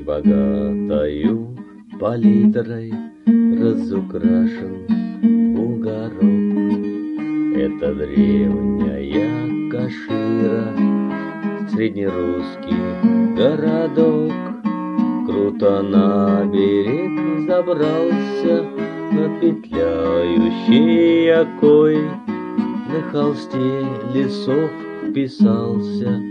Богатою палитрой разукрашен бугорок. Это древняя Кашира, среднерусский городок. Круто на берег забрался, на петляющий окой. На холсте лесов вписался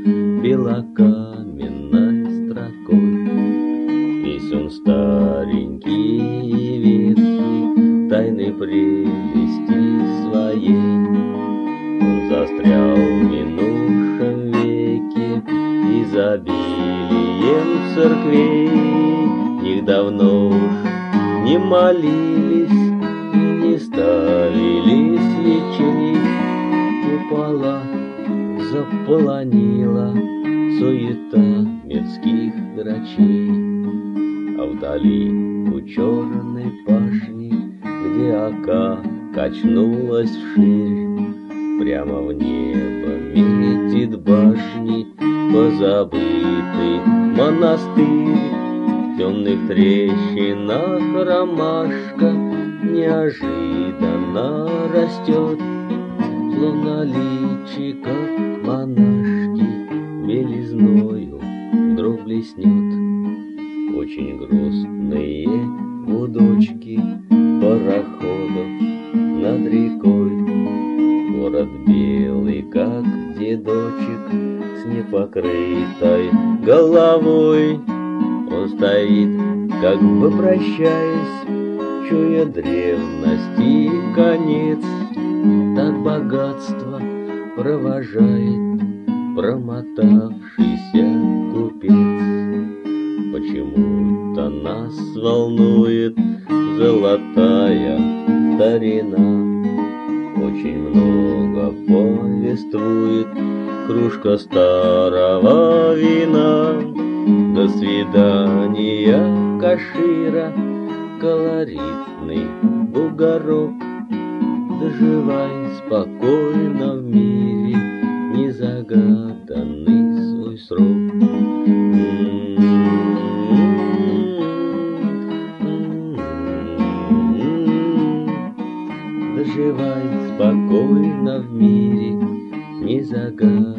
белокаменной строкой. Весь он старенький и ветхий, тайны прелести своей. Он застрял в минувшем веке изобилием церквей. В них давно уж не молились и не ставили свечей. Купола заполонила суета мирских грачей. А вдали у черной башни, где ока качнулась вширь, прямо в небо метит башни позабытый монастырь. В темных трещинах ромашка неожиданно растет, словно личико монашки белизною вдруг блеснет. Очень грустные гудочки пароходов над рекой. Город белый, как дедочек, с непокрытой головой. Он стоит, как бы прощаясь, чуя древности конец. Так богатство провожает промотавшийся купец. Почему-то нас волнует золотая старина. Очень много повествует кружка старого вина. До свидания, Кашира, колоритный бугорок. Доживай спокойно в мире незагаданный свой срок. Доживай спокойно в мире незагаданный